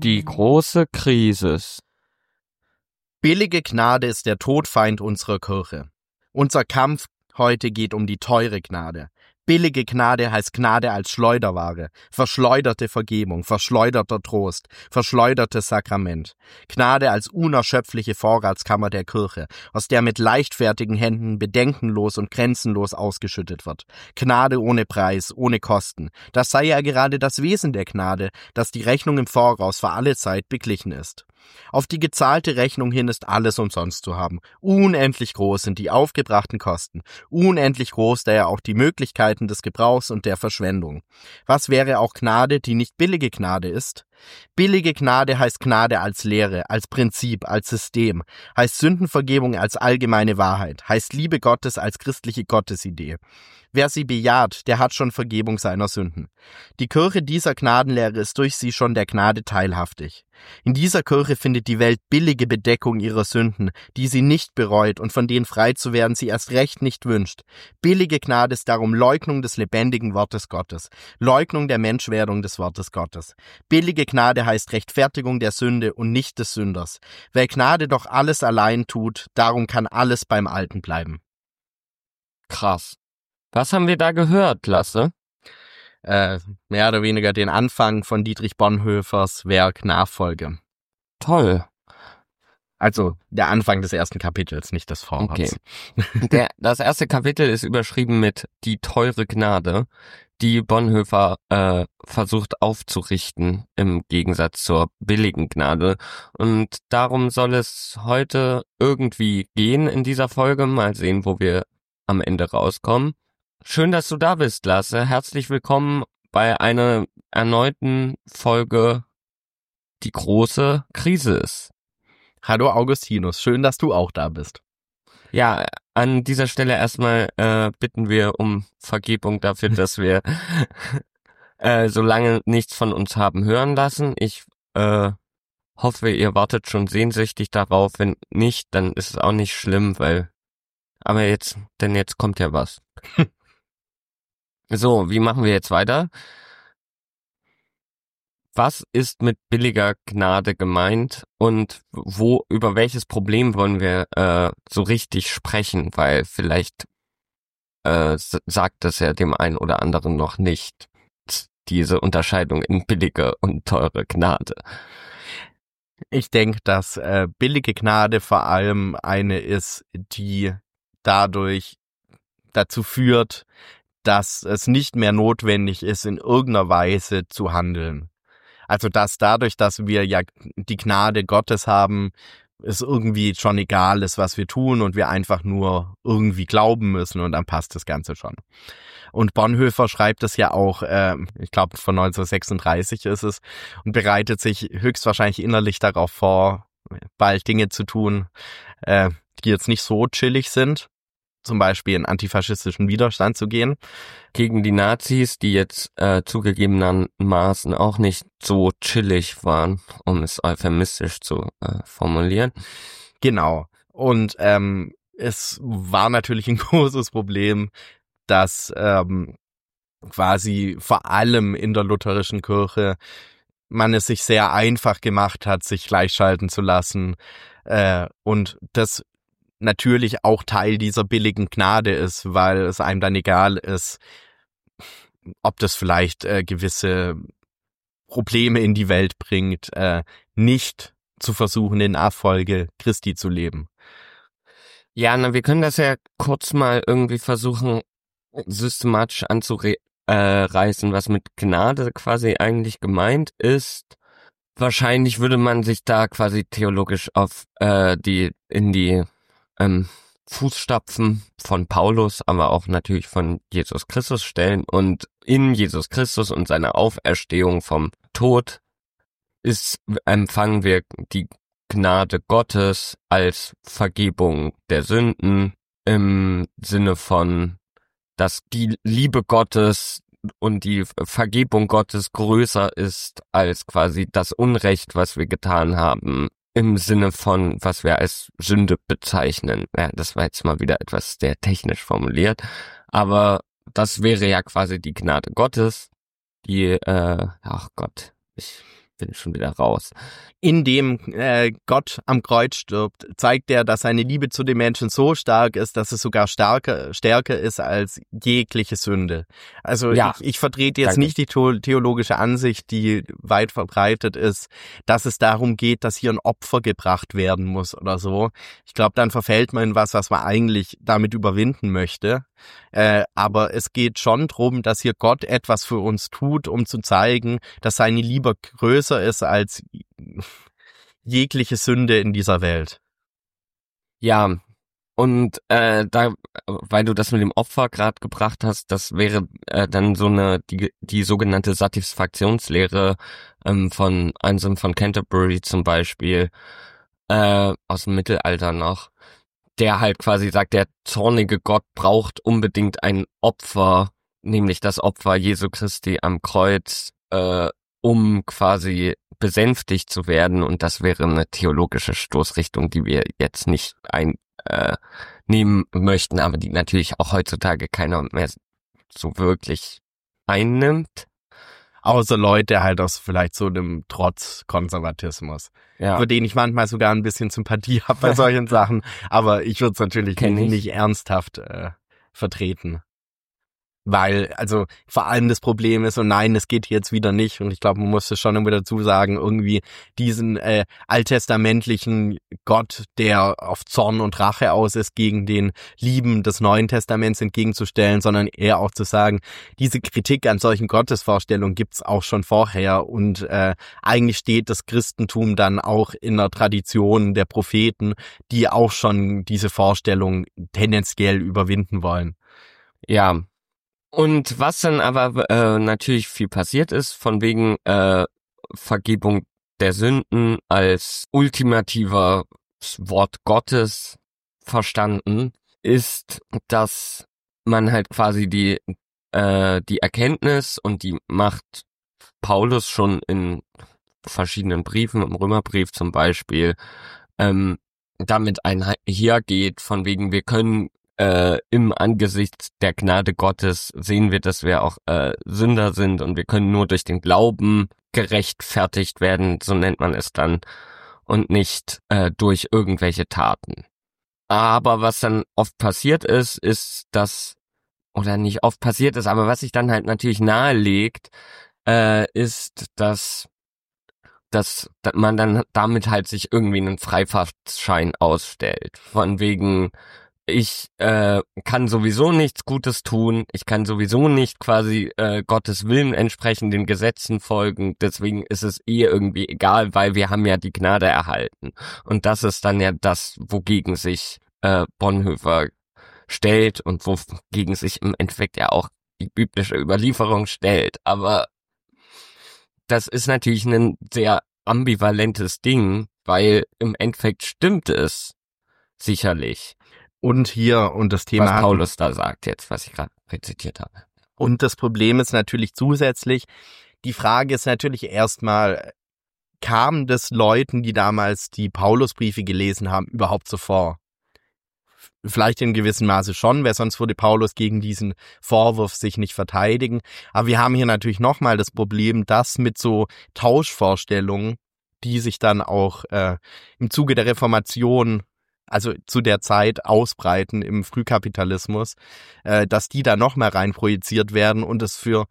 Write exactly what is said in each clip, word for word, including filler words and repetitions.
Die große Krise. Billige Gnade ist der Todfeind unserer Kirche. Unser Kampf heute geht um die teure Gnade. Billige Gnade heißt Gnade als Schleuderware, verschleuderte Vergebung, verschleuderter Trost, verschleudertes Sakrament. Gnade als unerschöpfliche Vorratskammer der Kirche, aus der mit leichtfertigen Händen bedenkenlos und grenzenlos ausgeschüttet wird. Gnade ohne Preis, ohne Kosten. Das sei ja gerade das Wesen der Gnade, dass die Rechnung im Voraus für alle Zeit beglichen ist. Auf die gezahlte Rechnung hin ist alles umsonst zu haben. Unendlich groß sind die aufgebrachten Kosten. Unendlich groß daher auch die Möglichkeiten des Gebrauchs und der Verschwendung. Was wäre auch Gnade, die nicht billige Gnade ist? Billige Gnade heißt Gnade als Lehre, als Prinzip, als System, heißt Sündenvergebung als allgemeine Wahrheit, heißt Liebe Gottes als christliche Gottesidee. Wer sie bejaht, der hat schon Vergebung seiner Sünden. Die Kirche dieser Gnadenlehre ist durch sie schon der Gnade teilhaftig. In dieser Kirche findet die Welt billige Bedeckung ihrer Sünden, die sie nicht bereut und von denen frei zu werden sie erst recht nicht wünscht. Billige Gnade ist darum Leugnung des lebendigen Wortes Gottes, Leugnung der Menschwerdung des Wortes Gottes. Billige Gnade heißt Rechtfertigung der Sünde und nicht des Sünders. Wer Gnade doch alles allein tut, darum kann alles beim Alten bleiben. Krass. Was haben wir da gehört, Lasse? Äh, mehr oder weniger den Anfang von Dietrich Bonhoeffers Werk Nachfolge. Toll. Also der Anfang des ersten Kapitels, nicht des Vorworts. Okay. Der, das erste Kapitel ist überschrieben mit Die teure Gnade, die Bonhoeffer äh, versucht aufzurichten im Gegensatz zur billigen Gnade. Und darum soll es heute irgendwie gehen in dieser Folge. Mal sehen, wo wir am Ende rauskommen. Schön, dass du da bist, Lasse. Herzlich willkommen bei einer erneuten Folge Die große Krise ist. Hallo Augustinus, schön, dass du auch da bist. Ja, an dieser Stelle erstmal äh, bitten wir um Vergebung dafür, dass wir äh, so lange nichts von uns haben hören lassen. Ich äh, hoffe, ihr wartet schon sehnsüchtig darauf. Wenn nicht, dann ist es auch nicht schlimm, weil aber jetzt, denn jetzt kommt ja was. So, wie machen wir jetzt weiter? Was ist mit billiger Gnade gemeint und wo, über welches Problem wollen wir äh, so richtig sprechen? Weil vielleicht äh, sagt das ja dem einen oder anderen noch nicht, diese Unterscheidung in billige und teure Gnade. Ich denke, dass äh, billige Gnade vor allem eine ist, die dadurch dazu führt, dass es nicht mehr notwendig ist, in irgendeiner Weise zu handeln. Also dass dadurch, dass wir ja die Gnade Gottes haben, es irgendwie schon egal ist, was wir tun und wir einfach nur irgendwie glauben müssen und dann passt das Ganze schon. Und Bonhoeffer schreibt es ja auch, äh, ich glaube von neunzehnhundertsechsunddreißig ist es, und bereitet sich höchstwahrscheinlich innerlich darauf vor, bald Dinge zu tun, äh, die jetzt nicht so chillig sind. Zum Beispiel in antifaschistischen Widerstand zu gehen. Gegen die Nazis, die jetzt äh, zugegebenermaßen auch nicht so chillig waren, um es euphemistisch zu äh, formulieren. Genau. Und ähm, es war natürlich ein großes Problem, dass ähm, quasi vor allem in der lutherischen Kirche man es sich sehr einfach gemacht hat, sich gleichschalten zu lassen. Äh, und das natürlich auch Teil dieser billigen Gnade ist, weil es einem dann egal ist, ob das vielleicht äh, gewisse Probleme in die Welt bringt, äh, nicht zu versuchen, in Nachfolge Christi zu leben. Ja, na, wir können das ja kurz mal irgendwie versuchen, systematisch anzureißen, was mit Gnade quasi eigentlich gemeint ist. Wahrscheinlich würde man sich da quasi theologisch auf äh, die in die ähm, Fußstapfen von Paulus, aber auch natürlich von Jesus Christus stellen. Und in Jesus Christus und seiner Auferstehung vom Tod ist, empfangen wir die Gnade Gottes als Vergebung der Sünden im Sinne von, dass die Liebe Gottes und die Vergebung Gottes größer ist als quasi das Unrecht, was wir getan haben, im Sinne von, was wir als Sünde bezeichnen. Ja, das war jetzt mal wieder etwas sehr technisch formuliert, aber das wäre ja quasi die Gnade Gottes, die, äh, ach Gott, ich bin schon wieder raus. Indem äh, Gott am Kreuz stirbt, zeigt er, dass seine Liebe zu den Menschen so stark ist, dass es sogar stärker, stärker ist als jegliche Sünde. Also Ja, ich, ich vertrete jetzt danke. nicht die theologische Ansicht, die weit verbreitet ist, dass es darum geht, dass hier ein Opfer gebracht werden muss oder so. Ich glaube, dann verfällt man in was, was man eigentlich damit überwinden möchte. Äh, aber es geht schon darum, dass hier Gott etwas für uns tut, um zu zeigen, dass seine Liebe größer ist als jegliche Sünde in dieser Welt. Ja, und äh, da, weil du das mit dem Opfer gerade gebracht hast, das wäre äh, dann so eine die die sogenannte Satisfaktionslehre ähm, von Anselm von Canterbury zum Beispiel äh, aus dem Mittelalter noch, der halt quasi sagt, der zornige Gott braucht unbedingt ein Opfer, nämlich das Opfer Jesu Christi am Kreuz, äh, um quasi besänftigt zu werden, und das wäre eine theologische Stoßrichtung, die wir jetzt nicht einnehmen äh, nehmen möchten, aber die natürlich auch heutzutage keiner mehr so wirklich einnimmt. Außer Leute halt aus vielleicht so einem Trotzkonservatismus, Ja, für den ich manchmal sogar ein bisschen Sympathie habe bei solchen Sachen, aber ich würde es natürlich Kenn nicht, ich. nicht ernsthaft äh, vertreten. Weil, also vor allem das Problem ist, und nein, es geht jetzt wieder nicht, und ich glaube, man muss es schon irgendwie dazu sagen, irgendwie diesen äh, alttestamentlichen Gott, der auf Zorn und Rache aus ist, gegen den Lieben des Neuen Testaments entgegenzustellen, sondern eher auch zu sagen, diese Kritik an solchen Gottesvorstellungen gibt's auch schon vorher, und äh, eigentlich steht das Christentum dann auch in der Tradition der Propheten, die auch schon diese Vorstellung tendenziell überwinden wollen. ja. Und was dann aber äh, natürlich viel passiert ist, von wegen äh, Vergebung der Sünden als ultimativer Wort Gottes verstanden, ist, dass man halt quasi die äh, die Erkenntnis und die Macht Paulus schon in verschiedenen Briefen, im Römerbrief zum Beispiel, ähm, damit einhergeht, von wegen wir können äh, im Angesicht der Gnade Gottes sehen wir, dass wir auch äh, Sünder sind, und wir können nur durch den Glauben gerechtfertigt werden, so nennt man es dann, und nicht äh, durch irgendwelche Taten. Aber was dann oft passiert ist, ist, dass, oder nicht oft passiert ist, aber was sich dann halt natürlich nahelegt, äh, ist, dass dass man dann damit halt sich irgendwie einen Freifahrtschein ausstellt. Von wegen, ich äh, kann sowieso nichts Gutes tun, ich kann sowieso nicht quasi äh, Gottes Willen entsprechend den Gesetzen folgen, deswegen ist es eh irgendwie egal, weil wir haben ja die Gnade erhalten. Und das ist dann ja das, wogegen sich äh, Bonhoeffer stellt und wogegen sich im Endeffekt ja auch die biblische Überlieferung stellt. Aber das ist natürlich ein sehr ambivalentes Ding, weil im Endeffekt stimmt es sicherlich. Und hier, und das Thema was hat, Paulus da sagt jetzt, was ich gerade rezitiert habe. und das Problem ist natürlich zusätzlich, die Frage ist natürlich erstmal, kam das Leuten, die damals die Paulusbriefe gelesen haben, überhaupt so vor? Vielleicht in gewissem Maße schon, weil sonst würde Paulus gegen diesen Vorwurf sich nicht verteidigen. Aber wir haben hier natürlich nochmal das Problem, dass mit so Tauschvorstellungen, die sich dann auch äh, im Zuge der Reformation, also zu der Zeit ausbreiten im Frühkapitalismus, äh, dass die da nochmal rein projiziert werden und es für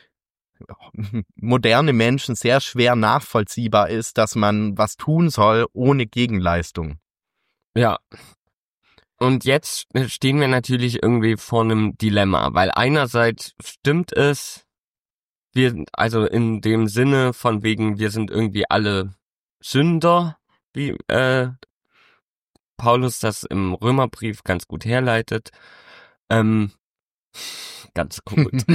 moderne Menschen sehr schwer nachvollziehbar ist, dass man was tun soll ohne Gegenleistung. Ja. Und jetzt stehen wir natürlich irgendwie vor einem Dilemma, weil einerseits stimmt es, wir, also in dem Sinne von wegen, wir sind irgendwie alle Sünder, wie äh, Paulus das im Römerbrief ganz gut herleitet. Ähm, ganz gut.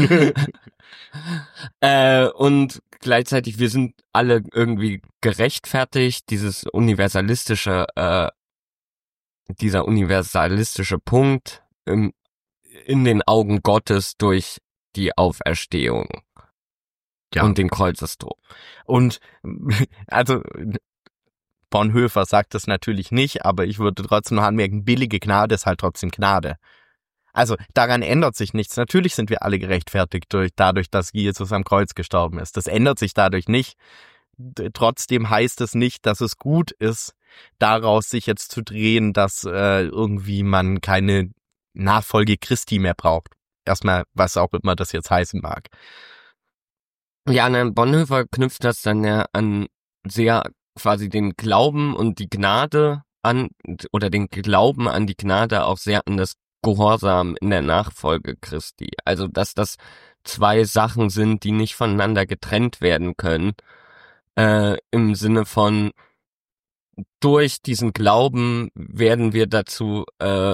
äh, und gleichzeitig, wir sind alle irgendwie gerechtfertigt, dieses universalistische äh, dieser universalistische Punkt im, in den Augen Gottes durch die Auferstehung Ja. und den Kreuzestod. Und also Bonhoeffer sagt das natürlich nicht, aber ich würde trotzdem noch anmerken, billige Gnade ist halt trotzdem Gnade. Also daran ändert sich nichts. Natürlich sind wir alle gerechtfertigt durch dadurch, dass Jesus am Kreuz gestorben ist. Das ändert sich dadurch nicht. d- trotzdem heißt es nicht, dass es gut ist, daraus sich jetzt zu drehen, dass äh, irgendwie man keine Nachfolge Christi mehr braucht. Erstmal, was auch immer das jetzt heißen mag. Ja, ne, Bonhoeffer knüpft das dann ja an sehr quasi den Glauben und die Gnade an, oder den Glauben an die Gnade auch sehr an das Gehorsam in der Nachfolge Christi. Also, dass das zwei Sachen sind, die nicht voneinander getrennt werden können, äh, im Sinne von, durch diesen Glauben werden wir dazu äh,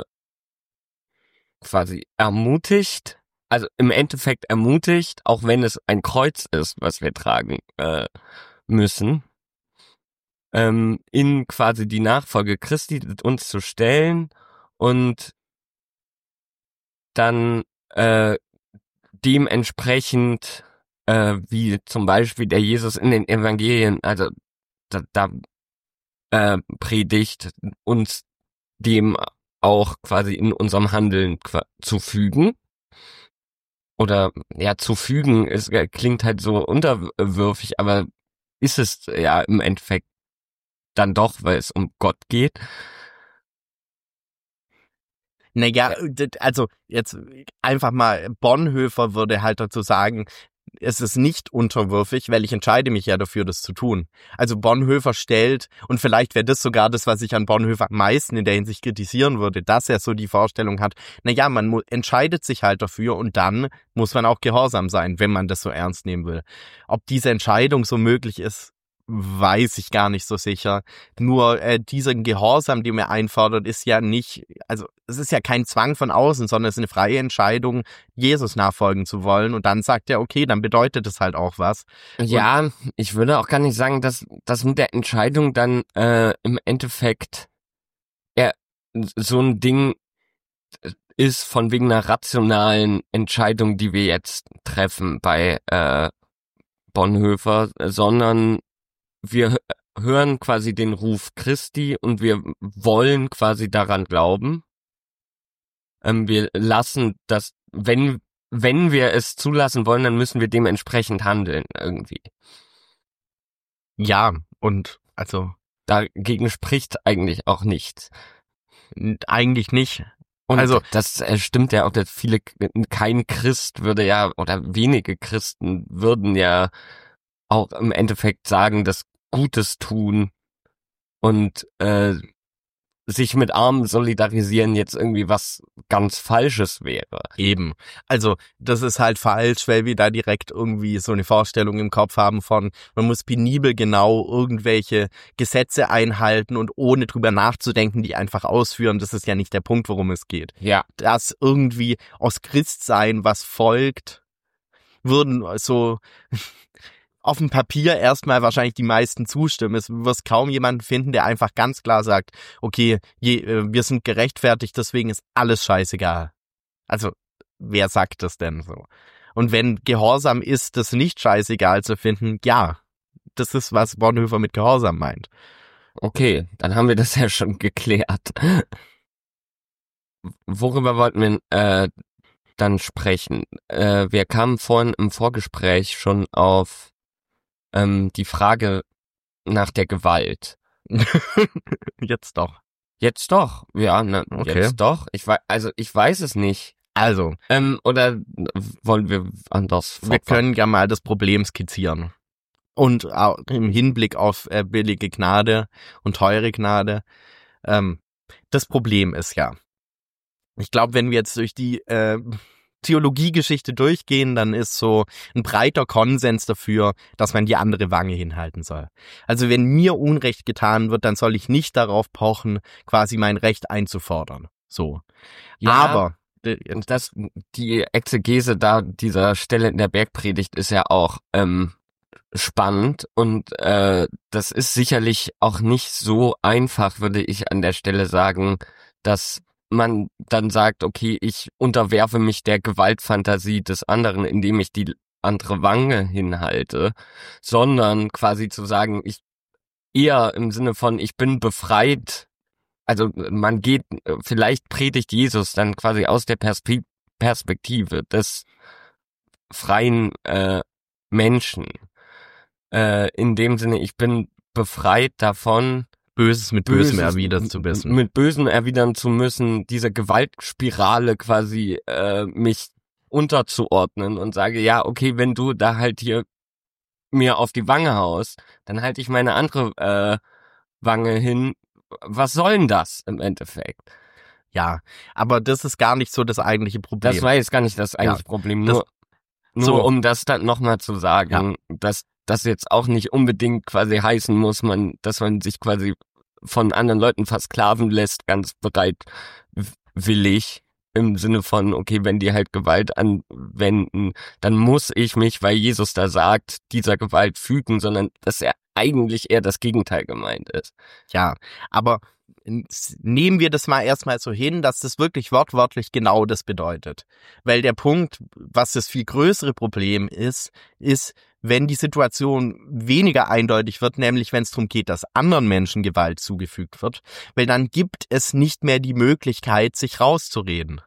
quasi ermutigt, also im Endeffekt ermutigt, auch wenn es ein Kreuz ist, was wir tragen äh, müssen, ähm, in quasi die Nachfolge Christi uns zu stellen und dann äh, dementsprechend, äh, wie zum Beispiel der Jesus in den Evangelien, also da, da äh, predigt, uns dem auch quasi in unserem Handeln qua- zu fügen. Oder ja, zu fügen ist, klingt halt so unterwürfig, aber ist es ja im Endeffekt dann doch, weil es um Gott geht. Naja, d- also jetzt einfach mal, Bonhoeffer würde halt dazu sagen, es ist nicht unterwürfig, weil ich entscheide mich ja dafür, das zu tun. Also Bonhoeffer stellt, und vielleicht wäre das sogar das, was ich an Bonhoeffer am meisten in der Hinsicht kritisieren würde, dass er so die Vorstellung hat, naja, man mu- entscheidet sich halt dafür und dann muss man auch gehorsam sein, wenn man das so ernst nehmen will. Ob diese Entscheidung so möglich ist, weiß ich gar nicht so sicher. Nur äh, dieser Gehorsam, den er einfordert, ist ja nicht, also es ist ja kein Zwang von außen, sondern es ist eine freie Entscheidung, Jesus nachfolgen zu wollen. Und dann sagt er, okay, dann bedeutet es halt auch was. Ja, ich würde auch gar nicht sagen, dass das mit der Entscheidung dann äh, im Endeffekt eher so ein Ding ist von wegen einer rationalen Entscheidung, die wir jetzt treffen bei äh, Bonhoeffer, sondern wir hö- hören quasi den Ruf Christi und wir wollen quasi daran glauben. Ähm, wir lassen das, wenn wenn wir es zulassen wollen, dann müssen wir dementsprechend handeln irgendwie. Ja, und also Dagegen spricht eigentlich auch nichts. n- eigentlich nicht. Und Also das äh, stimmt ja auch, dass viele, kein Christ würde ja, oder wenige Christen würden ja auch im Endeffekt sagen, dass Gutes tun und äh, sich mit Armen solidarisieren jetzt irgendwie was ganz Falsches wäre. eben. Also das ist halt falsch, weil wir da direkt irgendwie so eine Vorstellung im Kopf haben von, man muss penibel genau irgendwelche Gesetze einhalten und ohne drüber nachzudenken, die einfach ausführen. Das ist ja nicht der Punkt, worum es geht. Ja. Dass irgendwie aus Christsein was folgt, würden so auf dem Papier erstmal wahrscheinlich die meisten zustimmen. Es wird kaum jemanden finden, der einfach ganz klar sagt, okay, je, äh, wir sind gerechtfertigt, deswegen ist alles scheißegal. Also, wer sagt das denn so? Und wenn Gehorsam ist, das nicht scheißegal zu finden, ja, das ist, was Bonhoeffer mit Gehorsam meint. Okay, dann haben wir das ja schon geklärt. Worüber wollten wir äh, dann sprechen? Äh, wir kamen vorhin im Vorgespräch schon auf ähm, die Frage nach der Gewalt. Jetzt doch. Jetzt doch, ja, ne, Okay. jetzt doch. Ich weiß, also ich weiß es nicht. Also, Ähm, oder wollen wir anders wir fortfahren? können ja mal das Problem skizzieren. Und auch im Hinblick auf äh, billige Gnade und teure Gnade. Ähm, das Problem ist ja, ich glaube, wenn wir jetzt durch die äh, Theologiegeschichte durchgehen, dann ist so ein breiter Konsens dafür, dass man die andere Wange hinhalten soll. Also wenn mir Unrecht getan wird, dann soll ich nicht darauf pochen, quasi mein Recht einzufordern. So. Ja, Aber und das, die Exegese da dieser Stelle in der Bergpredigt ist ja auch ähm, spannend und äh, das ist sicherlich auch nicht so einfach, würde ich an der Stelle sagen, dass man dann sagt, okay, ich unterwerfe mich der Gewaltfantasie des anderen, indem ich die andere Wange hinhalte, sondern quasi zu sagen, ich eher im Sinne von, ich bin befreit, also man geht, vielleicht predigt Jesus dann quasi aus der Perspe- Perspektive des freien äh, Menschen. äh, in dem Sinne, ich bin befreit davon, Böses mit Bösem erwidern zu müssen. Mit Bösen erwidern zu müssen, diese Gewaltspirale quasi äh, mich unterzuordnen und sage, ja, okay, wenn du da halt hier mir auf die Wange haust, dann halte ich meine andere äh, Wange hin. Was soll denn das im Endeffekt? Ja, aber das ist gar nicht so das eigentliche Problem. Das war jetzt gar nicht das eigentliche ja, Problem, nur, das, nur so. um das dann nochmal zu sagen, ja. dass das jetzt auch nicht unbedingt quasi heißen muss, man, dass man sich quasi von anderen Leuten versklaven lässt, ganz bereitwillig, im Sinne von, okay, wenn die halt Gewalt anwenden, dann muss ich mich, weil Jesus da sagt, dieser Gewalt fügen, sondern dass er eigentlich eher das Gegenteil gemeint ist. Ja, aber nehmen wir das mal erstmal so hin, dass das wirklich wortwörtlich genau das bedeutet. Weil der Punkt, was das viel größere Problem ist, ist, wenn die Situation weniger eindeutig wird, nämlich wenn es darum geht, dass anderen Menschen Gewalt zugefügt wird, weil dann gibt es nicht mehr die Möglichkeit, sich rauszureden.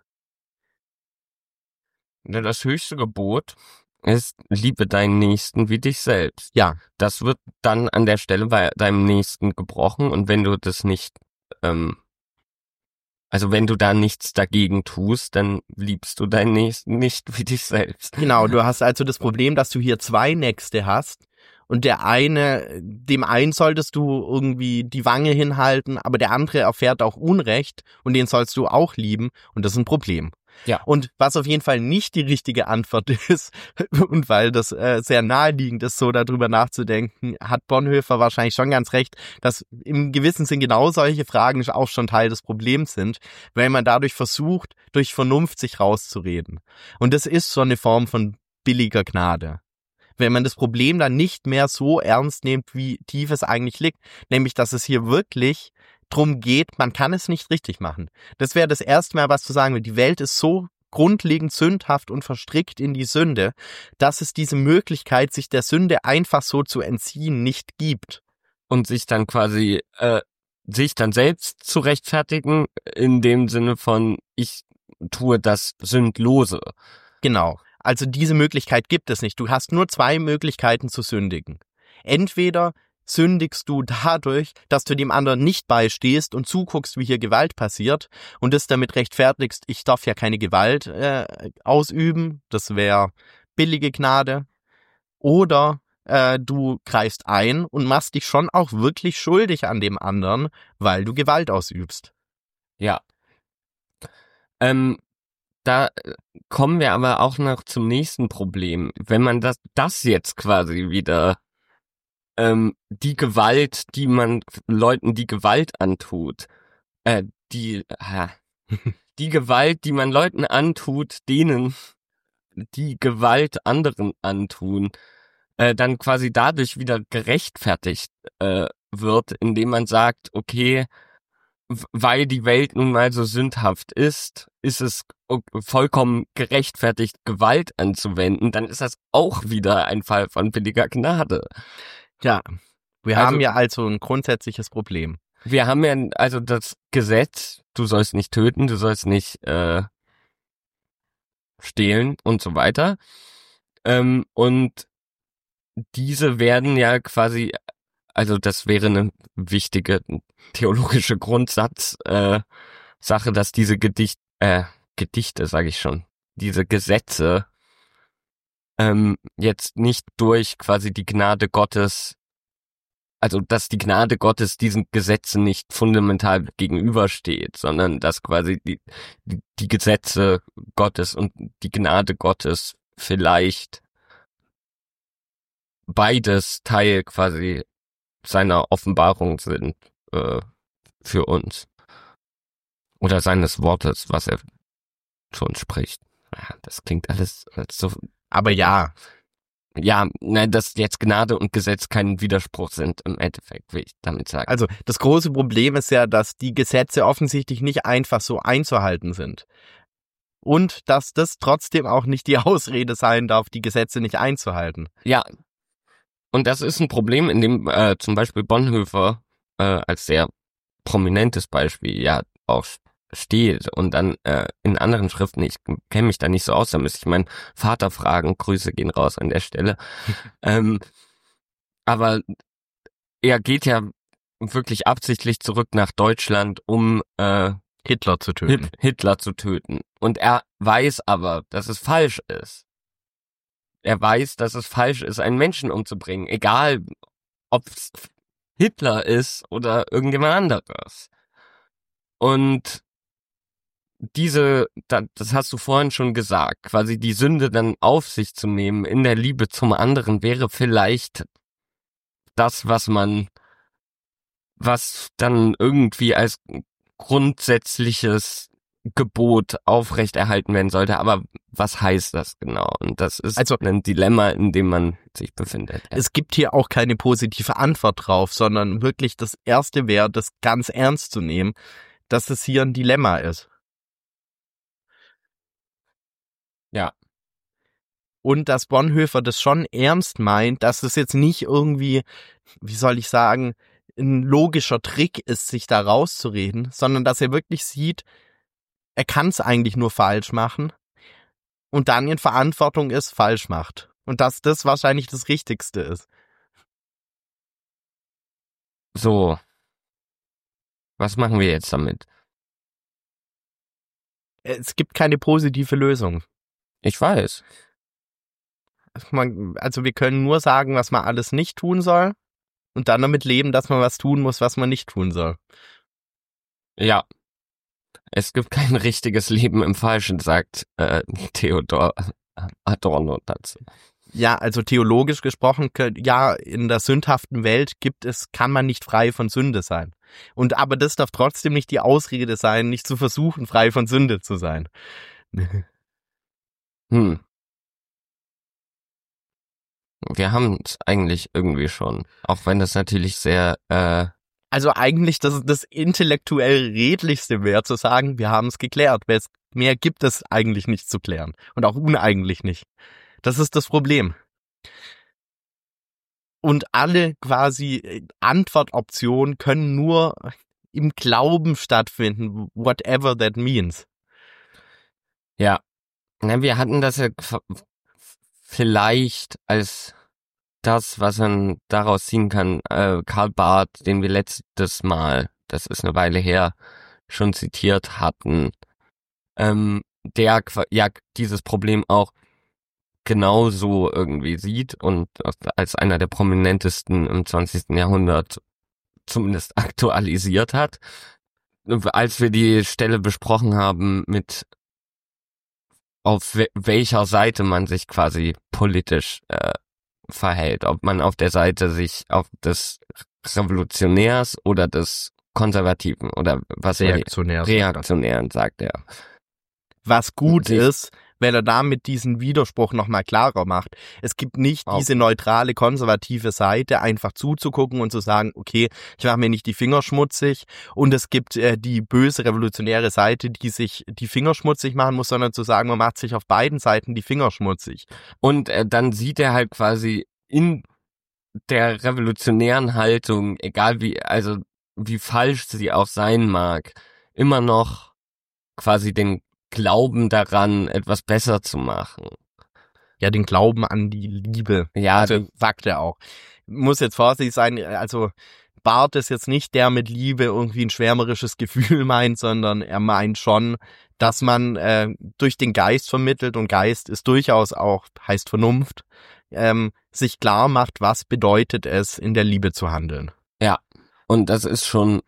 Das höchste Gebot ist, liebe deinen Nächsten wie dich selbst. Ja. Das wird dann an der Stelle bei deinem Nächsten gebrochen und wenn du das nicht, ähm, also wenn du da nichts dagegen tust, dann liebst du deinen Nächsten nicht wie dich selbst. Genau, du hast also das Problem, dass du hier zwei Nächste hast und der eine, dem einen solltest du irgendwie die Wange hinhalten, aber der andere erfährt auch Unrecht und den sollst du auch lieben und das ist ein Problem. Ja. Und was auf jeden Fall nicht die richtige Antwort ist, und weil das äh, sehr naheliegend ist, so darüber nachzudenken, hat Bonhoeffer wahrscheinlich schon ganz recht, dass im gewissen Sinn genau solche Fragen auch schon Teil des Problems sind, weil man dadurch versucht, durch Vernunft sich rauszureden. Und das ist so eine Form von billiger Gnade. Wenn man das Problem dann nicht mehr so ernst nimmt, wie tief es eigentlich liegt, nämlich, dass es hier wirklich drum geht, man kann es nicht richtig machen. Das wäre das erste Mal, was zu sagen will. Die Welt ist so grundlegend sündhaft und verstrickt in die Sünde, dass es diese Möglichkeit, sich der Sünde einfach so zu entziehen, nicht gibt. Und sich dann quasi, äh, sich dann selbst zu rechtfertigen, in dem Sinne von, ich tue das Sündlose. Genau. Also diese Möglichkeit gibt es nicht. Du hast nur zwei Möglichkeiten zu sündigen. Entweder sündigst du dadurch, dass du dem anderen nicht beistehst und zuguckst, wie hier Gewalt passiert und das damit rechtfertigst, ich darf ja keine Gewalt äh, ausüben, das wäre billige Gnade. Oder äh, du greifst ein und machst dich schon auch wirklich schuldig an dem anderen, weil du Gewalt ausübst. Ja. Ähm, da kommen wir aber auch noch zum nächsten Problem. Wenn man das, das jetzt quasi wieder Ähm, die Gewalt, die man Leuten die Gewalt antut, äh, die, äh, die Gewalt, die man Leuten antut, denen die Gewalt anderen antun, äh, dann quasi dadurch wieder gerechtfertigt äh, wird, indem man sagt, okay, w- weil die Welt nun mal so sündhaft ist, ist es vollkommen gerechtfertigt, Gewalt anzuwenden, dann ist das auch wieder ein Fall von billiger Gnade. Ja, wir Also, haben ja also ein grundsätzliches Problem. Wir haben ja also das Gesetz, du sollst nicht töten, du sollst nicht äh, stehlen und so weiter. Ähm, und diese werden ja quasi, also das wäre eine wichtige theologische Grundsatz, äh, Sache, dass diese Gedicht, äh, Gedichte, sage ich schon, diese Gesetze ähm, jetzt nicht durch quasi die Gnade Gottes, also dass die Gnade Gottes diesen Gesetzen nicht fundamental gegenübersteht, sondern dass quasi die, die, die Gesetze Gottes und die Gnade Gottes vielleicht beides Teil quasi seiner Offenbarung sind äh, für uns. Oder seines Wortes, was er zu uns spricht. Ja, das klingt alles so. Aber ja. Ja, ne, dass jetzt Gnade und Gesetz kein Widerspruch sind im Endeffekt, will ich damit sagen. Also das große Problem ist ja, dass die Gesetze offensichtlich nicht einfach so einzuhalten sind. Und dass das trotzdem auch nicht die Ausrede sein darf, die Gesetze nicht einzuhalten. Ja, und das ist ein Problem, in dem äh, zum Beispiel Bonhoeffer äh, als sehr prominentes Beispiel ja auch steht und dann äh, in anderen Schriften, ich kenne mich da nicht so aus, da müsste ich meinen Vater fragen, Grüße gehen raus an der Stelle, ähm, aber er geht ja wirklich absichtlich zurück nach Deutschland, um äh, Hitler zu töten. Hit- Hitler zu töten. Und er weiß aber, dass es falsch ist. Er weiß, dass es falsch ist, einen Menschen umzubringen. Egal, ob es Hitler ist oder irgendjemand anderes. Und diese, das hast du vorhin schon gesagt, quasi die Sünde dann auf sich zu nehmen in der Liebe zum anderen wäre vielleicht das, was man, was dann irgendwie als grundsätzliches Gebot aufrechterhalten werden sollte. Aber was heißt das genau? Und das ist also ein Dilemma, in dem man sich befindet. Ja. Es gibt hier auch keine positive Antwort drauf, sondern wirklich das Erste wäre, das ganz ernst zu nehmen, dass es hier ein Dilemma ist. Ja. Und dass Bonhoeffer das schon ernst meint, dass es jetzt nicht irgendwie, wie soll ich sagen, ein logischer Trick ist, sich da rauszureden, sondern dass er wirklich sieht, er kann es eigentlich nur falsch machen und dann in Verantwortung ist, falsch macht. Und dass das wahrscheinlich das Richtigste ist. So. Was machen wir jetzt damit? Es gibt keine positive Lösung. Ich weiß. Also wir können nur sagen, was man alles nicht tun soll und dann damit leben, dass man was tun muss, was man nicht tun soll. Ja. Es gibt kein richtiges Leben im Falschen, sagt äh, Theodor Adorno dazu. Ja, also theologisch gesprochen, ja, in der sündhaften Welt gibt es, kann man nicht frei von Sünde sein. Und aber das darf trotzdem nicht die Ausrede sein, nicht zu versuchen, frei von Sünde zu sein. Hm. Wir haben es eigentlich irgendwie schon, auch wenn das natürlich sehr äh, Also eigentlich das, das intellektuell redlichste wäre zu sagen, wir haben es geklärt. Mehr gibt es eigentlich nicht zu klären. Und auch uneigentlich nicht. Das ist das Problem. Und alle quasi Antwortoptionen können nur im Glauben stattfinden, whatever that means. Ja, na, wir hatten das ja vielleicht als das, was man daraus ziehen kann, äh, Karl Barth, den wir letztes Mal, das ist eine Weile her, schon zitiert hatten, ähm, der ja dieses Problem auch genauso irgendwie sieht und als einer der prominentesten im zwanzigsten Jahrhundert zumindest aktualisiert hat. Als wir die Stelle besprochen haben mit auf welcher Seite man sich quasi politisch äh, verhält, ob man auf der Seite sich auf des Revolutionärs oder des Konservativen oder was Reaktionärs, Reaktionären sagt er. Was gut sich ist, wenn er damit diesen Widerspruch nochmal klarer macht. Es gibt nicht oh. diese neutrale, konservative Seite, einfach zuzugucken und zu sagen, okay, ich mache mir nicht die Finger schmutzig. Und es gibt äh, die böse revolutionäre Seite, die sich die Finger schmutzig machen muss, sondern zu sagen, man macht sich auf beiden Seiten die Finger schmutzig. Und äh, dann sieht er halt quasi in der revolutionären Haltung, egal wie, also wie falsch sie auch sein mag, immer noch quasi den Glauben daran, etwas besser zu machen. Ja, den Glauben an die Liebe. Ja, also, sagt er auch. Muss jetzt vorsichtig sein, also Barth ist jetzt nicht der mit Liebe irgendwie ein schwärmerisches Gefühl meint, sondern er meint schon, dass man äh, durch den Geist vermittelt, und Geist ist durchaus auch, heißt Vernunft, ähm, sich klar macht, was bedeutet es, in der Liebe zu handeln. Ja, und das ist schon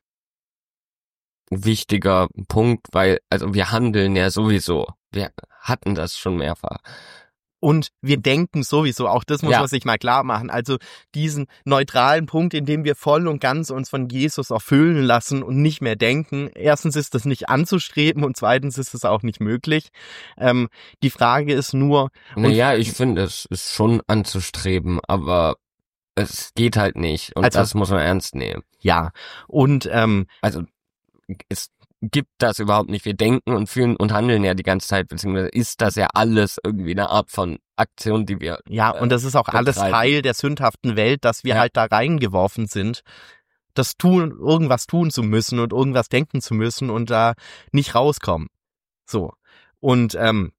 wichtiger Punkt, weil, also wir handeln ja sowieso. Wir hatten das schon mehrfach. Und wir denken sowieso, auch das muss ja. man sich mal klar machen. Also diesen neutralen Punkt, in dem wir voll und ganz uns von Jesus erfüllen lassen und nicht mehr denken. Erstens ist das nicht anzustreben und zweitens ist es auch nicht möglich. Ähm, die Frage ist nur... Naja, ich finde, es ist schon anzustreben, aber es geht halt nicht und also, das muss man ernst nehmen. Ja, und... Ähm, also es gibt das überhaupt nicht. Wir denken und fühlen und handeln ja die ganze Zeit, beziehungsweise ist das ja alles irgendwie eine Art von Aktion, die wir... Ja, äh, und das ist auch alles Teil der sündhaften Welt, dass wir ja. halt da reingeworfen sind, das tun, irgendwas tun zu müssen und irgendwas denken zu müssen und da nicht rauskommen. So. Und ähm,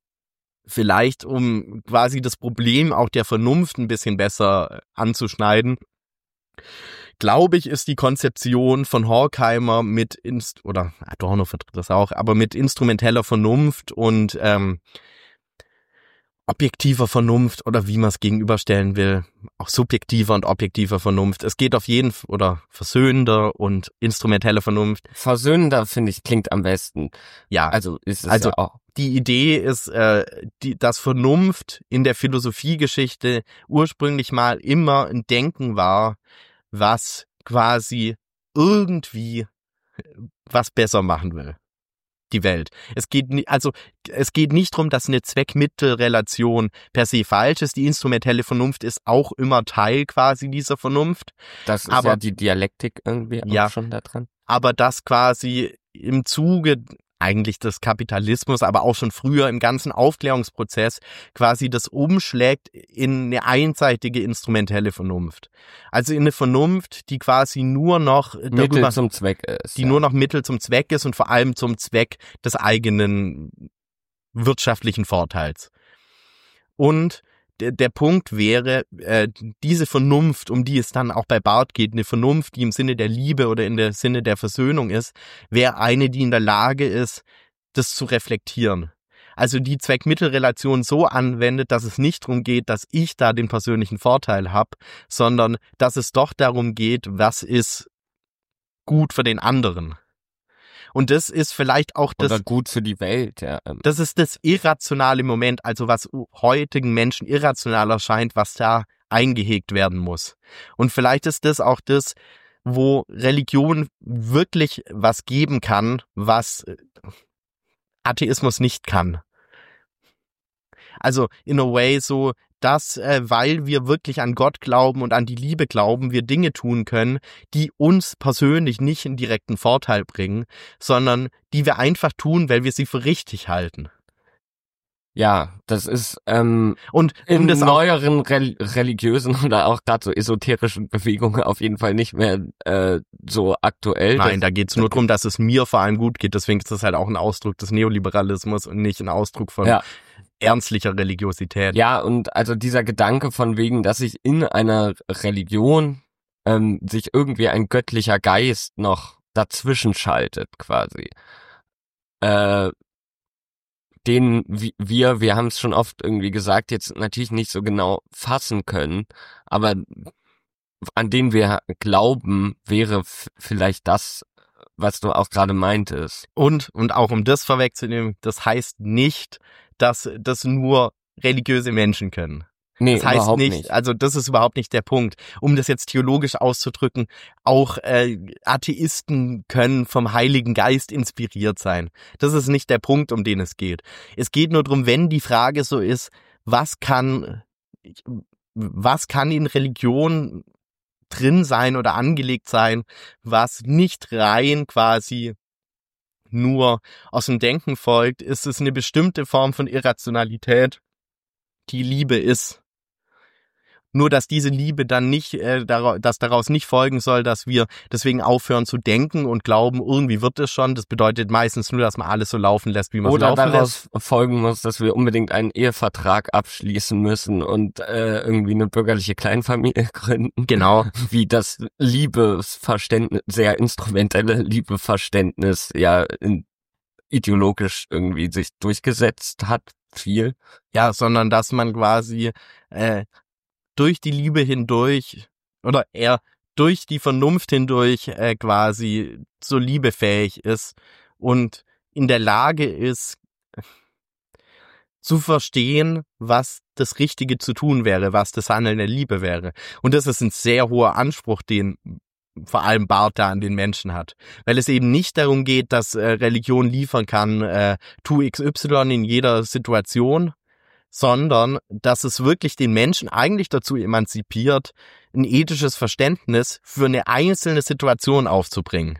vielleicht, um quasi das Problem auch der Vernunft ein bisschen besser anzuschneiden, Glaube ich, ist die Konzeption von Horkheimer mit, Inst- oder Adorno vertritt das auch, aber mit instrumenteller Vernunft und ähm, objektiver Vernunft oder wie man es gegenüberstellen will, auch subjektiver und objektiver Vernunft. Es geht auf jeden Fall, oder versöhnender und instrumentelle Vernunft. Versöhnender, finde ich, klingt am besten. Ja, Also ist es also ja auch. Die Idee ist, äh, die, dass Vernunft in der Philosophiegeschichte ursprünglich mal immer ein Denken war, was quasi irgendwie was besser machen will. Die Welt. Es geht ni- also es geht nicht darum, dass eine Zweck-Mittel-Relation per se falsch ist. Die instrumentelle Vernunft ist auch immer Teil quasi dieser Vernunft. Das ist aber, ja die Dialektik irgendwie ja, auch schon da dran. Aber das quasi im Zuge eigentlich des Kapitalismus, aber auch schon früher im ganzen Aufklärungsprozess quasi das umschlägt in eine einseitige instrumentelle Vernunft. Also in eine Vernunft, die quasi nur noch darüber, Mittel zum Zweck ist. die ja. nur noch Mittel zum Zweck ist und vor allem zum Zweck des eigenen wirtschaftlichen Vorteils. Und der, der Punkt wäre, äh, diese Vernunft, um die es dann auch bei Barth geht, eine Vernunft, die im Sinne der Liebe oder in der Sinne der Versöhnung ist, wäre eine, die in der Lage ist, das zu reflektieren. Also die Zweck-Mittel-Relation so anwendet, dass es nicht darum geht, dass ich da den persönlichen Vorteil habe, sondern dass es doch darum geht, was ist gut für den anderen. Und das ist vielleicht auch das... Oder gut für die Welt, ja. Das ist das irrationale Moment, also was heutigen Menschen irrational erscheint, was da eingehegt werden muss. Und vielleicht ist das auch das, wo Religion wirklich was geben kann, was Atheismus nicht kann. Also in a way so, dass, äh, weil wir wirklich an Gott glauben und an die Liebe glauben, wir Dinge tun können, die uns persönlich nicht einen direkten Vorteil bringen, sondern die wir einfach tun, weil wir sie für richtig halten. Ja, das ist ähm, und um in das neueren Rel- religiösen oder auch gerade so esoterischen Bewegungen auf jeden Fall nicht mehr äh, so aktuell. Nein, da geht's nur darum, dass es mir vor allem gut geht. Deswegen ist das halt auch ein Ausdruck des Neoliberalismus und nicht ein Ausdruck von ja. ernstlicher Religiosität. Ja, und also dieser Gedanke von wegen, dass sich in einer Religion ähm, sich irgendwie ein göttlicher Geist noch dazwischen schaltet quasi. Äh, den wir, wir haben es schon oft irgendwie gesagt, jetzt natürlich nicht so genau fassen können, aber an den wir glauben, wäre f- vielleicht das, was du auch gerade meintest. Und, und auch um das vorwegzunehmen, das heißt nicht, dass das nur religiöse Menschen können. Nee, das heißt überhaupt nicht, nicht, also das ist überhaupt nicht der Punkt. Um das jetzt theologisch auszudrücken, auch äh, Atheisten können vom Heiligen Geist inspiriert sein. Das ist nicht der Punkt, um den es geht. Es geht nur darum, wenn die Frage so ist, was kann, was kann in Religion drin sein oder angelegt sein, was nicht rein quasi nur aus dem Denken folgt, ist es eine bestimmte Form von Irrationalität, die Liebe ist. Nur, dass diese Liebe dann nicht, äh, daraus, dass daraus nicht folgen soll, dass wir deswegen aufhören zu denken und glauben, irgendwie wird es schon. Das bedeutet meistens nur, dass man alles so laufen lässt, wie man es laufen Oder lässt. daraus folgen muss, dass wir unbedingt einen Ehevertrag abschließen müssen und äh, irgendwie eine bürgerliche Kleinfamilie gründen. Genau. Wie das Liebesverständnis, sehr instrumentelle Liebeverständnis ja in, ideologisch irgendwie sich durchgesetzt hat. Viel. Ja, sondern dass man quasi äh, durch die Liebe hindurch oder eher durch die Vernunft hindurch äh, quasi so liebefähig ist und in der Lage ist zu verstehen, was das Richtige zu tun wäre, was das Handeln der Liebe wäre. Und das ist ein sehr hoher Anspruch, den vor allem Barth da an den Menschen hat. Weil es eben nicht darum geht, dass äh, Religion liefern kann, äh, tu X Y in jeder Situation, sondern dass es wirklich den Menschen eigentlich dazu emanzipiert, ein ethisches Verständnis für eine einzelne Situation aufzubringen.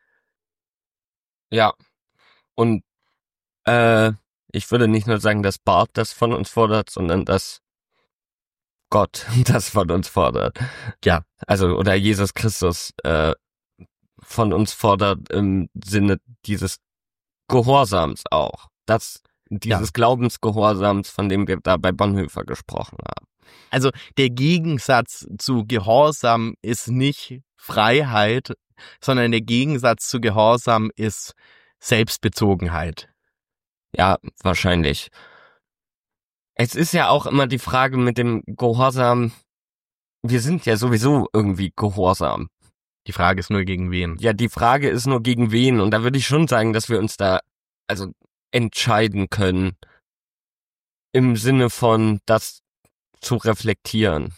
Ja, und äh, ich würde nicht nur sagen, dass Barth das von uns fordert, sondern dass Gott das von uns fordert. Ja. Also, oder Jesus Christus äh, von uns fordert im Sinne dieses Gehorsams auch. Das, dieses ja. Glaubensgehorsams, von dem wir da bei Bonhoeffer gesprochen haben. Also der Gegensatz zu Gehorsam ist nicht Freiheit, sondern der Gegensatz zu Gehorsam ist Selbstbezogenheit. Ja, wahrscheinlich. Es ist ja auch immer die Frage mit dem Gehorsam, wir sind ja sowieso irgendwie gehorsam. Die Frage ist nur gegen wen. Ja, die Frage ist nur gegen wen. Und da würde ich schon sagen, dass wir uns da also entscheiden können, im Sinne von das zu reflektieren.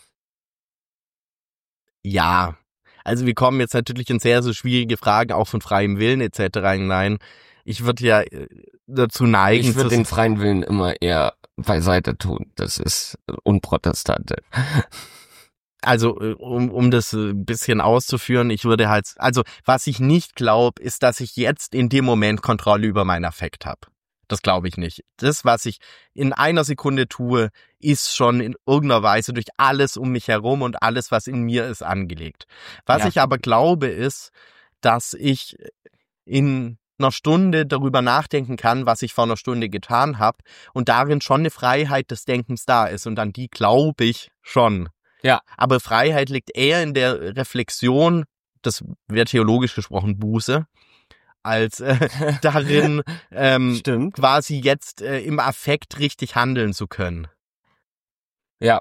Ja, also wir kommen jetzt natürlich in sehr, sehr schwierige Fragen, auch von freiem Willen et cetera hinein. Ich würde ja dazu neigen... Ich würde den freien Willen immer eher beiseite tun. Das ist unprotestantisch. Also um, um das ein bisschen auszuführen, ich würde halt... Also was ich nicht glaube, ist, dass ich jetzt in dem Moment Kontrolle über meinen Affekt habe. Das glaube ich nicht. Das, was ich in einer Sekunde tue, ist schon in irgendeiner Weise durch alles um mich herum und alles, was in mir ist, angelegt. Was Ja. ich aber glaube, ist, dass ich in einer Stunde darüber nachdenken kann, was ich vor einer Stunde getan habe und darin schon eine Freiheit des Denkens da ist und an die glaube ich schon. Ja. Aber Freiheit liegt eher in der Reflexion, das wird theologisch gesprochen Buße, als äh, darin ähm, Stimmt. quasi jetzt äh, im Affekt richtig handeln zu können. Ja.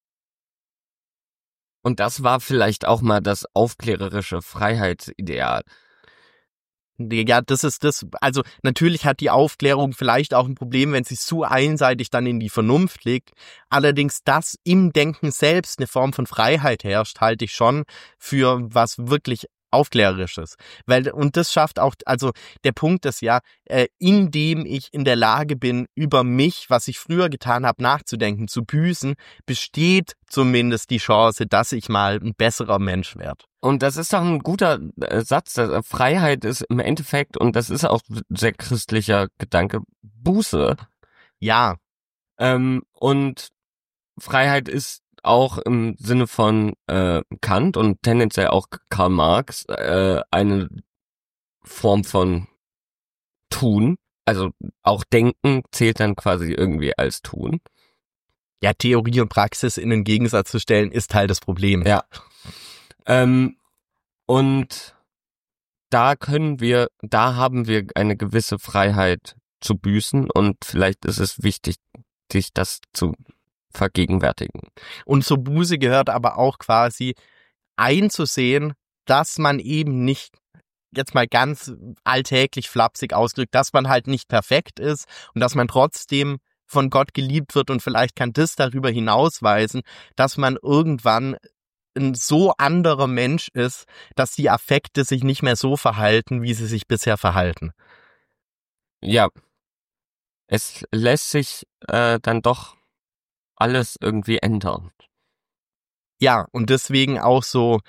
Und das war vielleicht auch mal das aufklärerische Freiheitsideal. Ja, das ist das, also natürlich hat die Aufklärung vielleicht auch ein Problem, wenn sie zu einseitig dann in die Vernunft liegt. Allerdings, dass im Denken selbst eine Form von Freiheit herrscht, halte ich schon für was wirklich Aufklärerisches. Weil, und das schafft auch, also der Punkt ist ja, äh, indem ich in der Lage bin, über mich, was ich früher getan habe, nachzudenken, zu büßen, besteht zumindest die Chance, dass ich mal ein besserer Mensch werde. Und das ist doch ein guter äh, Satz. Dass Freiheit ist im Endeffekt, und das ist auch sehr christlicher Gedanke, Buße. Ja. Ähm, und Freiheit ist auch im Sinne von äh, Kant und tendenziell auch Karl Marx äh, eine Form von Tun. Also auch Denken zählt dann quasi irgendwie als Tun. Ja, Theorie und Praxis in den Gegensatz zu stellen, ist Teil des Problems. Ja. Ähm, und da können wir, da haben wir eine gewisse Freiheit zu büßen und vielleicht ist es wichtig, sich das zu vergegenwärtigen. Und zur Buße gehört aber auch quasi einzusehen, dass man eben nicht, jetzt mal ganz alltäglich flapsig ausgedrückt, dass man halt nicht perfekt ist und dass man trotzdem von Gott geliebt wird und vielleicht kann das darüber hinausweisen, dass man irgendwann ein so anderer Mensch ist, dass die Affekte sich nicht mehr so verhalten, wie sie sich bisher verhalten. Ja, es lässt sich äh, dann doch alles irgendwie ändern. Ja, und deswegen auch so,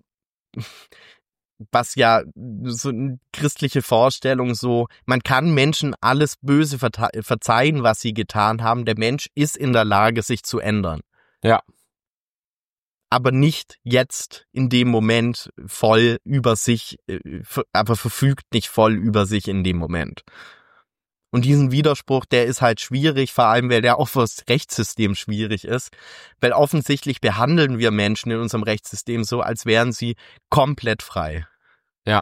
was ja so eine christliche Vorstellung so, man kann Menschen alles Böse verzeihen, was sie getan haben. Der Mensch ist in der Lage, sich zu ändern. Ja. Aber nicht jetzt in dem Moment voll über sich, aber verfügt nicht voll über sich in dem Moment. Und diesen Widerspruch, der ist halt schwierig, vor allem, weil der auch für das Rechtssystem schwierig ist. Weil offensichtlich behandeln wir Menschen in unserem Rechtssystem so, als wären sie komplett frei. Ja.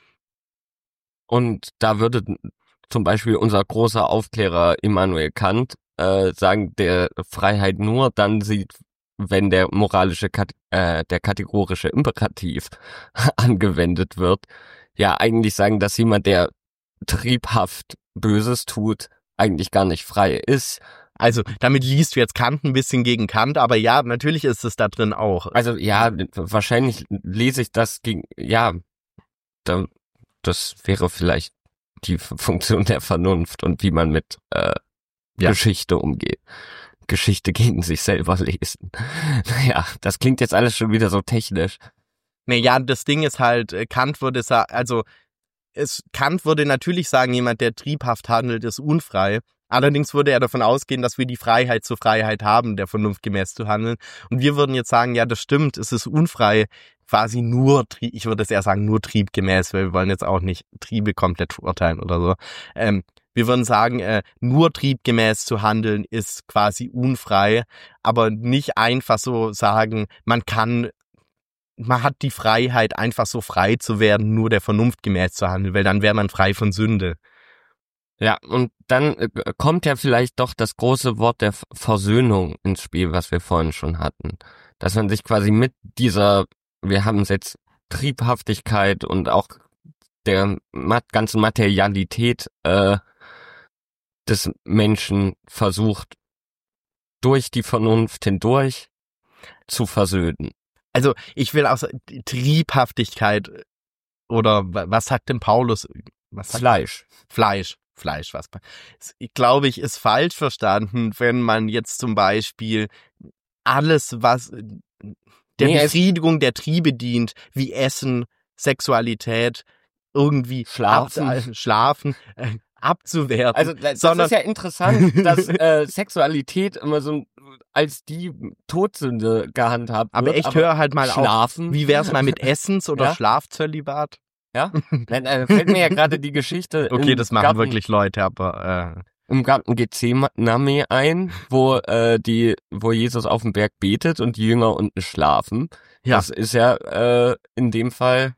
Und da würde zum Beispiel unser großer Aufklärer Immanuel Kant äh, sagen, der Freiheit nur dann sieht, wenn der moralische, äh, der kategorische Imperativ angewendet wird. Ja, eigentlich sagen, dass jemand, der triebhaft Böses tut, eigentlich gar nicht frei ist. Also damit liest du jetzt Kant ein bisschen gegen Kant, aber ja, natürlich ist es da drin auch. Also ja, wahrscheinlich lese ich das gegen, ja, da, das wäre vielleicht die Funktion der Vernunft und wie man mit äh, ja. Geschichte umgeht. Geschichte gegen sich selber lesen. Naja, das klingt jetzt alles schon wieder so technisch. Naja, das Ding ist halt, Kant würde sagen, also es, Kant würde natürlich sagen, jemand, der triebhaft handelt, ist unfrei. Allerdings würde er davon ausgehen, dass wir die Freiheit zur Freiheit haben, der Vernunft gemäß zu handeln. Und wir würden jetzt sagen, ja, das stimmt, es ist unfrei, quasi nur, ich würde es eher sagen, nur triebgemäß, weil wir wollen jetzt auch nicht Triebe komplett verurteilen oder so. Ähm, Wir würden sagen, äh, nur triebgemäß zu handeln ist quasi unfrei, aber nicht einfach so sagen, man kann, man hat die Freiheit, einfach so frei zu werden, nur der Vernunft gemäß zu handeln, weil dann wäre man frei von Sünde. Ja, und dann äh, kommt ja vielleicht doch das große Wort der Versöhnung ins Spiel, was wir vorhin schon hatten. Dass man sich quasi mit dieser, wir haben es jetzt Triebhaftigkeit und auch der ganzen Materialität äh, des Menschen versucht, durch die Vernunft hindurch zu versöhnen. Also ich will auch so, Triebhaftigkeit oder was sagt denn Paulus? Was sagt Fleisch. Fleisch. Fleisch, was ich glaube ich, ist falsch verstanden, wenn man jetzt zum Beispiel alles, was der nee, Befriedigung der Triebe dient, wie Essen, Sexualität, irgendwie Schlafen, ab, äh, schlafen äh, abzuwerten. Also das sondern ist ja interessant, dass äh, Sexualität immer so als die Todsünde gehandhabt aber wird. echt, aber hör halt mal schlafen. auf. Wie wär's mal mit Essens- oder ja? Schlafzölibat? Ja, dann äh, fällt mir ja gerade die Geschichte Okay, im das machen Garten, wirklich Leute, aber äh, im Garten Gethsemane ein, wo äh, die, wo Jesus auf dem Berg betet und die Jünger unten schlafen. ja. Das ist ja äh, in dem Fall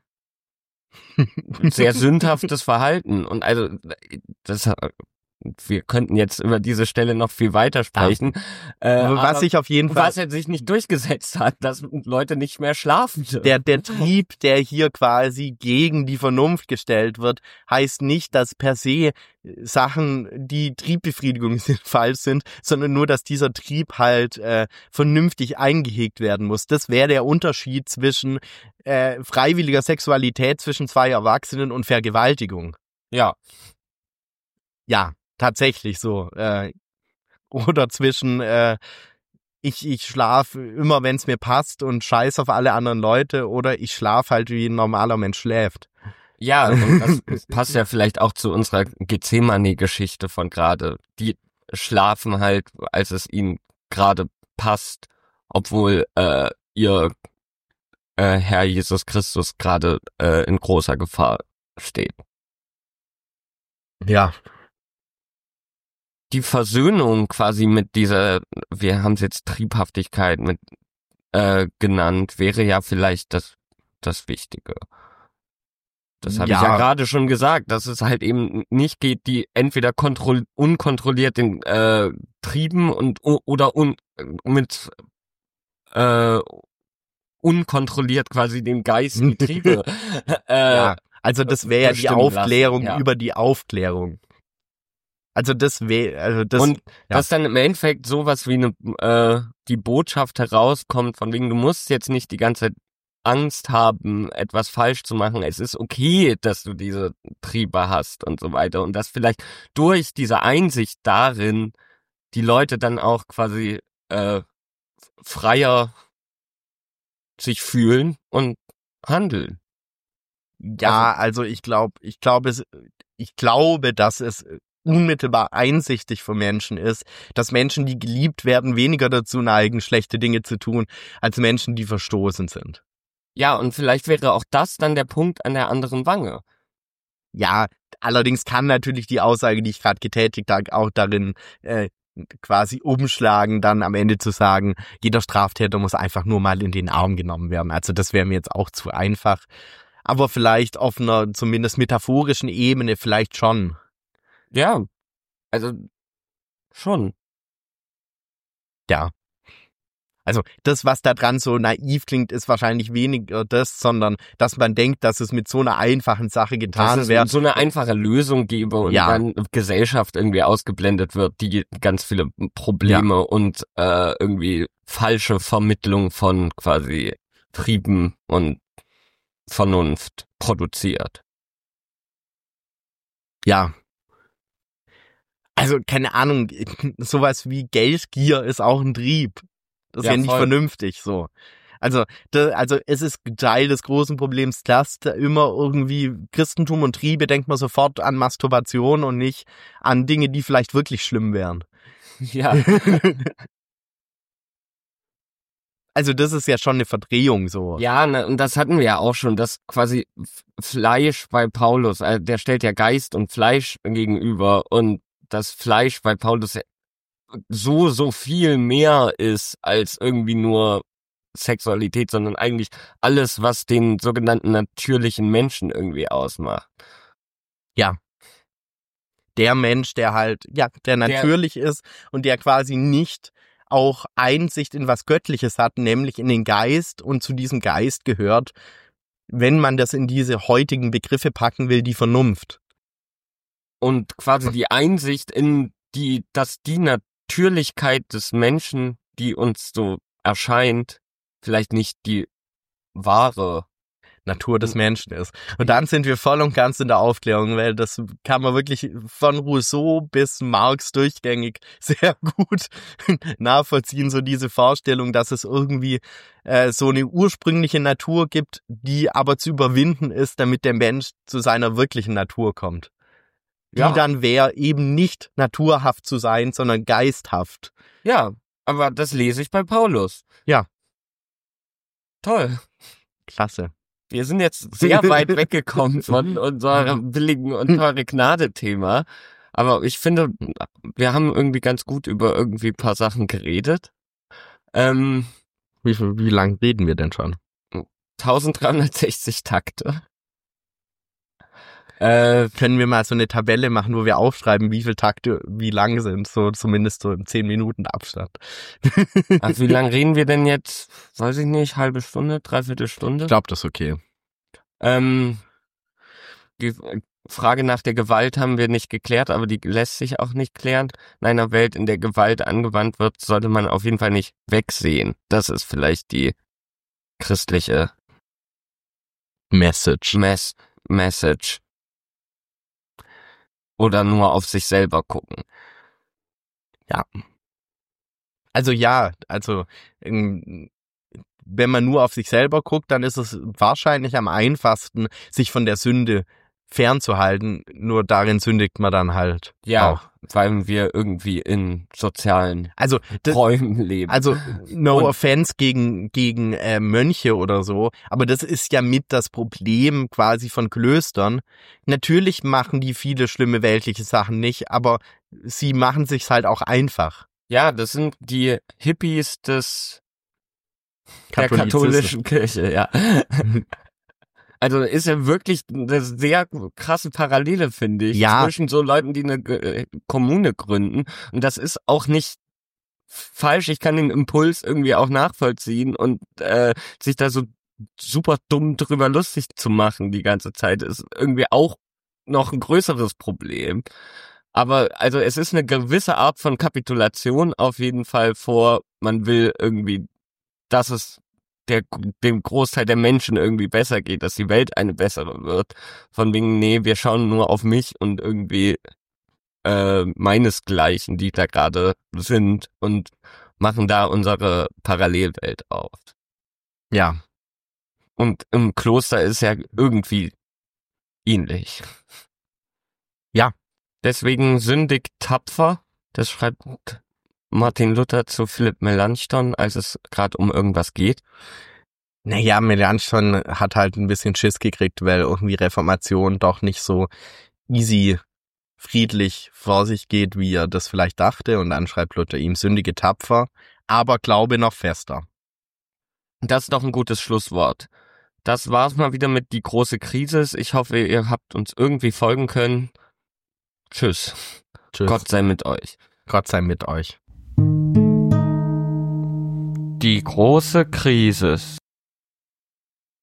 sehr sündhaftes Verhalten. Und also das, wir könnten jetzt über diese Stelle noch viel weiter sprechen. Ja. Äh, was sich auf jeden Fall, was er sich nicht durchgesetzt hat, dass Leute nicht mehr schlafen dürfen. Der, der Trieb, der hier quasi gegen die Vernunft gestellt wird, heißt nicht, dass per se Sachen, die Triebbefriedigung sind, falsch sind, sondern nur, dass dieser Trieb halt äh, vernünftig eingehegt werden muss. Das wäre der Unterschied zwischen äh, freiwilliger Sexualität zwischen zwei Erwachsenen und Vergewaltigung. Ja. Ja, tatsächlich so. Äh, oder zwischen äh, ich ich schlafe immer, wenn es mir passt und scheiß auf alle anderen Leute, oder ich schlafe halt, wie ein normaler Mensch schläft. Ja, und das passt ja vielleicht auch zu unserer Gethsemane-Geschichte von gerade. Die schlafen halt, als es ihnen gerade passt, obwohl äh, ihr äh, Herr Jesus Christus gerade äh, in großer Gefahr steht. Ja. Die Versöhnung quasi mit dieser, wir haben es jetzt Triebhaftigkeit mit äh, genannt, wäre ja vielleicht das das Wichtige. Das habe Ja. ich ja gerade schon gesagt, dass es halt eben nicht geht, die entweder kontroll unkontrolliert den äh, Trieben und oder un mit äh, unkontrolliert quasi den Geist die Triebe. äh, ja. Also das wäre ja die Aufklärung lassen, ja. über die Aufklärung. Also das wäre, also das. Und ja. dass dann im Endeffekt sowas wie eine äh, die Botschaft herauskommt, von wegen, du musst jetzt nicht die ganze Zeit Angst haben, etwas falsch zu machen. Es ist okay, dass du diese Triebe hast und so weiter. Und dass vielleicht durch diese Einsicht darin die Leute dann auch quasi äh, freier sich fühlen und handeln. Ja, also ich glaube, ich glaube es, ich glaube, dass es unmittelbar einsichtig für Menschen ist, dass Menschen, die geliebt werden, weniger dazu neigen, schlechte Dinge zu tun, als Menschen, die verstoßen sind. Ja, und vielleicht wäre auch das dann der Punkt an der anderen Wange. Ja, allerdings kann natürlich die Aussage, die ich gerade getätigt habe, auch darin äh, quasi umschlagen, dann am Ende zu sagen, jeder Straftäter muss einfach nur mal in den Arm genommen werden. Also das wäre mir jetzt auch zu einfach. Aber vielleicht auf einer zumindest metaphorischen Ebene vielleicht schon. Ja, also schon. Ja. Also das, was da dran so naiv klingt, ist wahrscheinlich weniger das, sondern dass man denkt, dass es mit so einer einfachen Sache getan wäre. Dass es so eine einfache Lösung gäbe und ja. dann Gesellschaft irgendwie ausgeblendet wird, die ganz viele Probleme ja. und äh, irgendwie falsche Vermittlung von quasi Trieben und Vernunft produziert. Ja. Also keine Ahnung, sowas wie Geldgier ist auch ein Trieb. Das ist ja, ja nicht voll. Vernünftig so. Also, da, also es ist Teil des großen Problems, dass da immer irgendwie Christentum und Triebe, denkt man sofort an Masturbation und nicht an Dinge, die vielleicht wirklich schlimm wären. Ja. Also das ist ja schon eine Verdrehung so. Ja, ne, und das hatten wir ja auch schon, dass quasi Fleisch bei Paulus, also der stellt ja Geist und Fleisch gegenüber und das Fleisch bei Paulus so, so viel mehr ist als irgendwie nur Sexualität, sondern eigentlich alles, was den sogenannten natürlichen Menschen irgendwie ausmacht. Ja. Der Mensch, der halt, ja, der natürlich der, ist und der quasi nicht auch Einsicht in was Göttliches hat, nämlich in den Geist, und zu diesem Geist gehört, wenn man das in diese heutigen Begriffe packen will, die Vernunft. Und quasi die Einsicht in die, dass die Natürlichkeit des Menschen, die uns so erscheint, vielleicht nicht die wahre Natur des Menschen ist. Und dann sind wir voll und ganz in der Aufklärung, weil das kann man wirklich von Rousseau bis Marx durchgängig sehr gut nachvollziehen, so diese Vorstellung, dass es irgendwie äh, so eine ursprüngliche Natur gibt, die aber zu überwinden ist, damit der Mensch zu seiner wirklichen Natur kommt. Die ja. dann wäre, eben nicht naturhaft zu sein, sondern geisthaft. Ja, aber das lese ich bei Paulus. Ja. Toll. Klasse. Wir sind jetzt sehr weit weggekommen von unserem billigen und teure Gnade-Thema. Aber ich finde, wir haben irgendwie ganz gut über irgendwie ein paar Sachen geredet. Ähm, wie, wie lang reden wir denn schon? dreizehnhundertsechzig Takte. Äh, Können wir mal so eine Tabelle machen, wo wir aufschreiben, wie viele Takte wie lang sind, so zumindest so im zehn Minuten Abstand. Ach, wie lang reden wir denn jetzt? Weiß ich nicht, halbe Stunde, dreiviertel Stunde? Ich glaube, das ist okay. Ähm, die Frage nach der Gewalt haben wir nicht geklärt, aber die lässt sich auch nicht klären. In einer Welt, in der Gewalt angewandt wird, sollte man auf jeden Fall nicht wegsehen. Das ist vielleicht die christliche Message. Mess- Message. Oder nur auf sich selber gucken. Ja. Also ja, also wenn man nur auf sich selber guckt, dann ist es wahrscheinlich am einfachsten, sich von der Sünde fernzuhalten. Nur darin sündigt man dann halt ja, auch. Weil wir irgendwie in sozialen also, das, Räumen leben. Also no Und, offense gegen gegen äh, Mönche oder so, aber das ist ja mit das Problem quasi von Klöstern. Natürlich machen die viele schlimme weltliche Sachen nicht, aber sie machen sich's halt auch einfach. Ja, das sind die Hippies des der katholischen Kirche, ja. Also ist ja wirklich eine sehr krasse Parallele, finde ich, ja. zwischen so Leuten, die eine Kommune gründen. Und das ist auch nicht falsch. Ich kann den Impuls irgendwie auch nachvollziehen und äh, sich da so super dumm drüber lustig zu machen die ganze Zeit ist irgendwie auch noch ein größeres Problem. Aber also es ist eine gewisse Art von Kapitulation auf jeden Fall vor, man will irgendwie, dass es der dem Großteil der Menschen irgendwie besser geht, dass die Welt eine bessere wird. Von wegen, nee, wir schauen nur auf mich und irgendwie äh, meinesgleichen, die da gerade sind und machen da unsere Parallelwelt auf. Ja. Und im Kloster ist ja irgendwie ähnlich. Ja. Deswegen sündigt tapfer, das schreibt Martin Luther zu Philipp Melanchthon, als es gerade um irgendwas geht. Naja, Melanchthon hat halt ein bisschen Schiss gekriegt, weil irgendwie Reformation doch nicht so easy friedlich vor sich geht, wie er das vielleicht dachte. Und dann schreibt Luther ihm, sündige tapfer, aber glaube noch fester. Das ist doch ein gutes Schlusswort. Das war's mal wieder mit die große Krise. Ich hoffe, ihr habt uns irgendwie folgen können. Tschüss. Tschüss. Gott sei mit euch. Gott sei mit euch. Die große Krise.